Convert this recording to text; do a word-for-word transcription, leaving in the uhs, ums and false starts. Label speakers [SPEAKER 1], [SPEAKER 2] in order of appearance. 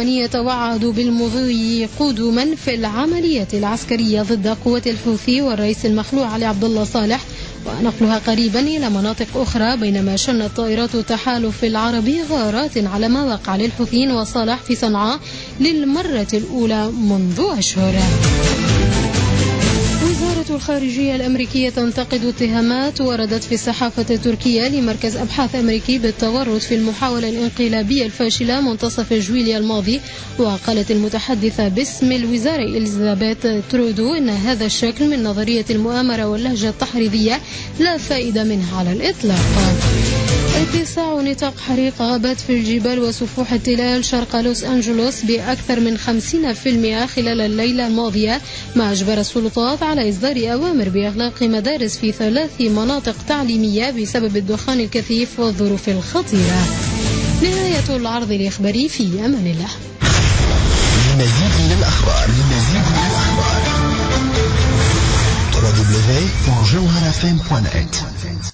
[SPEAKER 1] اليمن يتوعد بالمضي قدما في العملية العسكرية ضد قوات الحوثي والرئيس المخلوع علي عبد الله صالح، ونقلها قريبا إلى مناطق أخرى، بينما شنت طائرات التحالف العربي غارات على مواقع للحوثيين وصالح في صنعاء للمرة الأولى منذ أشهر. وزارة الخارجية الأمريكية تنتقد اتهامات وردت في الصحافة التركية لمركز أبحاث أمريكي بالتورط في المحاولة الانقلابية الفاشلة منتصف جويليا الماضي. وقالت المتحدثة باسم الوزارة إليزابيث ترودو إن هذا الشكل من نظرية المؤامرة واللهجة التحريضية لا فائدة منها على الإطلاق. اتساع نطاق حريق غابات في الجبال وسفوح التلال شرق لوس أنجلوس بأكثر من خمسين بالمئة خلال الليلة الماضية، ما أجبر السلطات على إصدار أوامر بإغلاق مدارس في ثلاث مناطق تعليمية بسبب الدخان الكثيف والظروف الخطيرة. نهاية العرض الإخباري، في أمان الله.
[SPEAKER 2] لمزيد من الأخبار لمزيد من الأخبار دبليو دبليو دبليو دوت جوهر إف إم دوت نت.